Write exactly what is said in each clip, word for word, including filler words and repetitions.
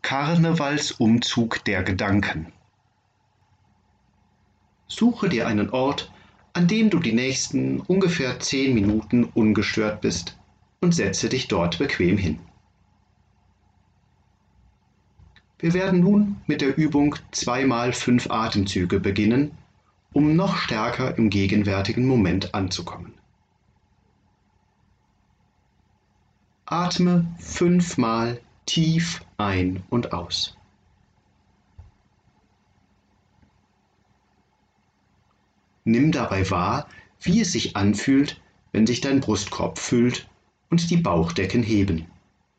Karnevalsumzug der Gedanken. Suche dir einen Ort, an dem du die nächsten ungefähr zehn Minuten ungestört bist und setze dich dort bequem hin. Wir werden nun mit der Übung zwei mal fünf Atemzüge beginnen, um noch stärker im gegenwärtigen Moment anzukommen. Atme fünfmal tief ein und aus. Nimm dabei wahr, wie es sich anfühlt, wenn sich dein Brustkorb füllt und die Bauchdecken heben.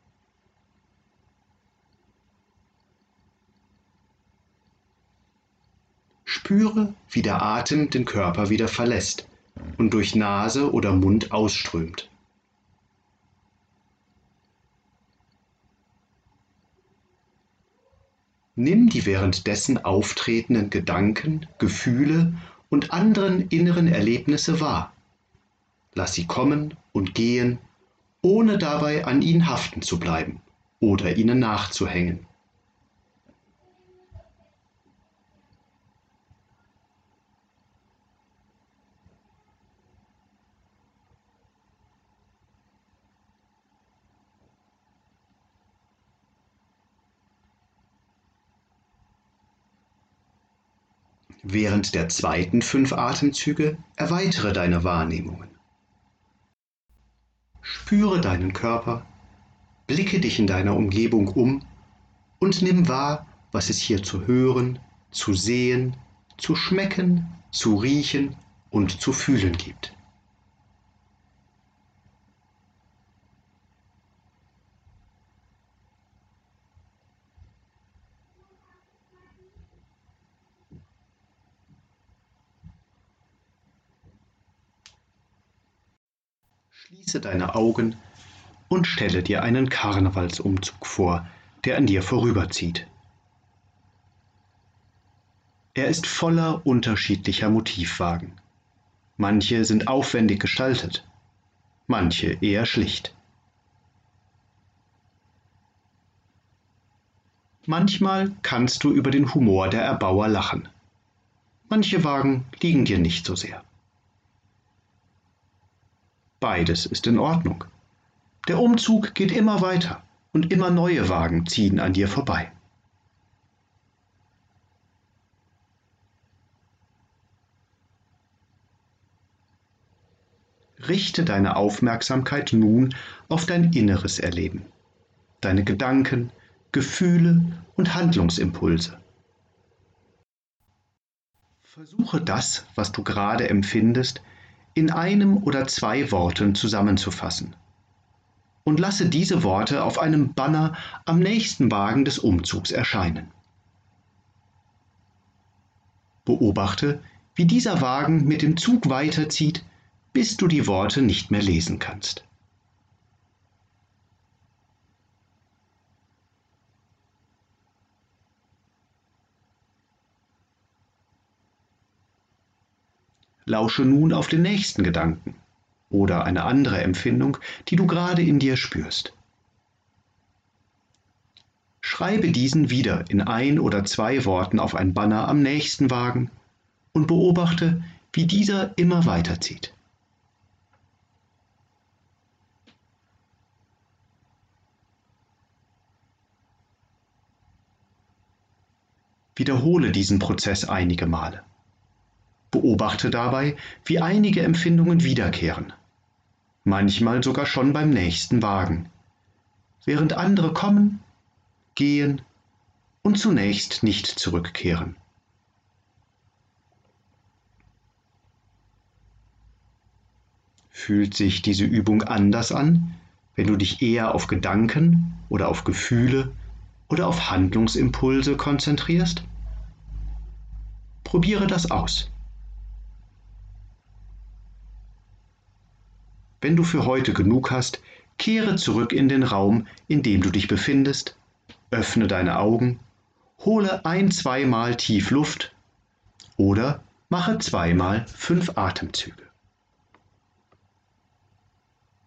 Spüre, wie der Atem den Körper wieder verlässt und durch Nase oder Mund ausströmt. Nimm die währenddessen auftretenden Gedanken, Gefühle und anderen inneren Erlebnisse wahr. Lass sie kommen und gehen, ohne dabei an ihnen haften zu bleiben oder ihnen nachzuhängen. Während der zweiten fünf Atemzüge erweitere deine Wahrnehmungen. Spüre deinen Körper, blicke dich in deiner Umgebung um und nimm wahr, was es hier zu hören, zu sehen, zu schmecken, zu riechen und zu fühlen gibt. Schließe deine Augen und stelle dir einen Karnevalsumzug vor, der an dir vorüberzieht. Er ist voller unterschiedlicher Motivwagen. Manche sind aufwendig gestaltet, manche eher schlicht. Manchmal kannst du über den Humor der Erbauer lachen. Manche Wagen liegen dir nicht so sehr. Beides ist in Ordnung. Der Umzug geht immer weiter und immer neue Wagen ziehen an dir vorbei. Richte deine Aufmerksamkeit nun auf dein inneres Erleben, deine Gedanken, Gefühle und Handlungsimpulse. Versuche das, was du gerade empfindest, in einem oder zwei Worten zusammenzufassen. Und lasse diese Worte auf einem Banner am nächsten Wagen des Umzugs erscheinen. Beobachte, wie dieser Wagen mit dem Zug weiterzieht, bis du die Worte nicht mehr lesen kannst. Lausche nun auf den nächsten Gedanken oder eine andere Empfindung, die du gerade in dir spürst. Schreibe diesen wieder in ein oder zwei Worten auf ein Banner am nächsten Wagen und beobachte, wie dieser immer weiterzieht. Wiederhole diesen Prozess einige Male. Beobachte dabei, wie einige Empfindungen wiederkehren, manchmal sogar schon beim nächsten Wagen, während andere kommen, gehen und zunächst nicht zurückkehren. Fühlt sich diese Übung anders an, wenn du dich eher auf Gedanken oder auf Gefühle oder auf Handlungsimpulse konzentrierst? Probiere das aus. Wenn du für heute genug hast, kehre zurück in den Raum, in dem du dich befindest, öffne deine Augen, hole ein-, zweimal tief Luft oder mache zweimal fünf Atemzüge.